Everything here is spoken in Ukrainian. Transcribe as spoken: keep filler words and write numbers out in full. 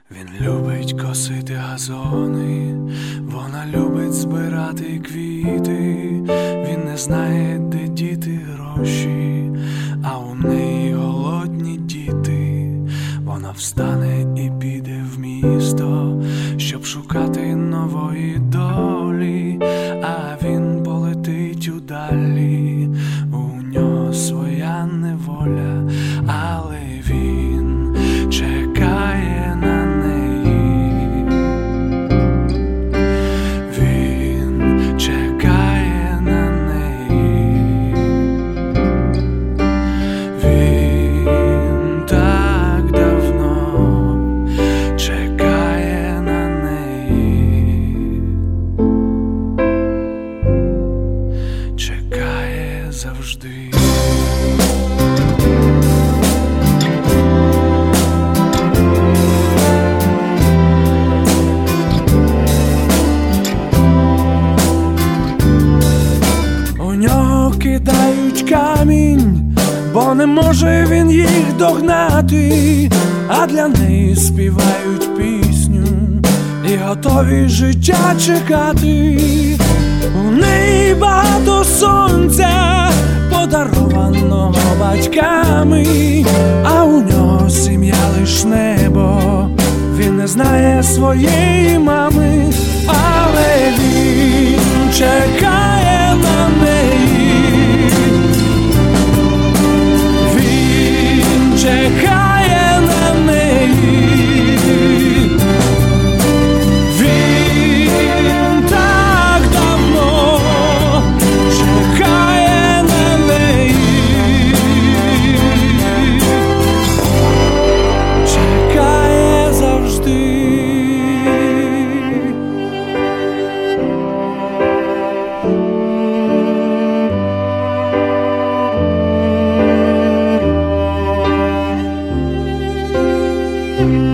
Він любить косити газони, вона любить збирати квіти. Він не знає, де діти гроші, а у неї голодні діти. Вона встане і піде в місто, щоб шукати нової долі, а він полетить удалі, у нього своя неволя, але він чекає на неї. Він чекає на неї. Він так давно чекає на неї. Чекає завжди. У нього кидають камінь, бо не може він їх догнати, а для неї співають пісню і готові життя чекати. У неї багато сонця, подарованого батьками, а у нього сім'я лиш небо. Він не знає своєї мами, але він чекає на неї. Він чекає на неї. Він так давно чекає на неї. Чекає завжди. Thank you.